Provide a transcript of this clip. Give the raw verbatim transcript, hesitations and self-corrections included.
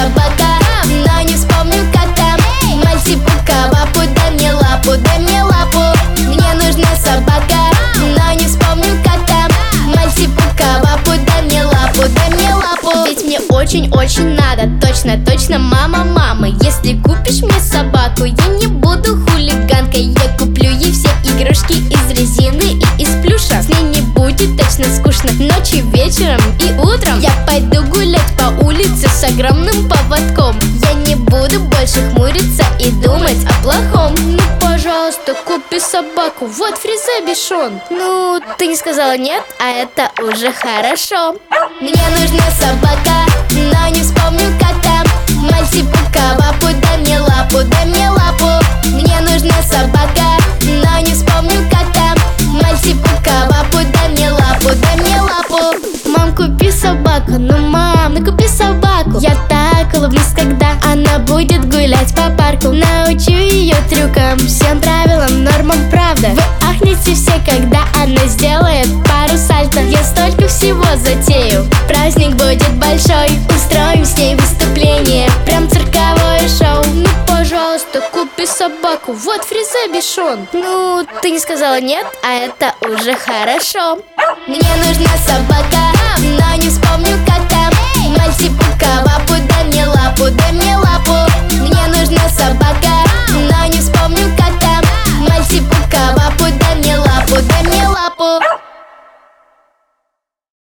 собака, но не вспомню, как там. Мальти-пука-лапу, дай мне лапу, дай мне лапу. Мне нужна собака, но не вспомню, как там. Мальти-пука-лапу, дай мне лапу, дай мне лапу. Ведь мне очень-очень надо, точно-точно, мама, мама. Если купишь мне собаку, я не буду хулиганкой. Я куплю ей все игрушки из резины и из плюша. С ней не будет точно скучно ночью, вечером и утром. Я пойду гулять по улице с огромным поводком. Я не буду больше хмуриться и думать о плохом. Ну, пожалуйста, купи собаку, вот Фризе Бишон. Ну, ты не сказала нет, а это уже хорошо. Мне нужна собака, но не вспомню, как там. Мальти-пука-лапу, дай мне лапу, дай мне лапу. Мне нужна собака, но не вспомню, как там. Мальти-пука-лапу, дай мне лапу, дай мне лапу. Мам, купи собаку, ну мам, ну купи собаку. Я так улыбнусь, когда она будет гулять по парку. Научу ее трюкам, всем правилам, нормам, правда. Вы ахнете все, когда она сделает пару сальто. Я столько всего затею, праздник будет большой. Устроим с ней выступление, прям цирковое шоу. Ну, пожалуйста, купи собаку, вот Фризе Бишон. Ну, ты не сказала нет, а это уже хорошо. Мне нужна собака, но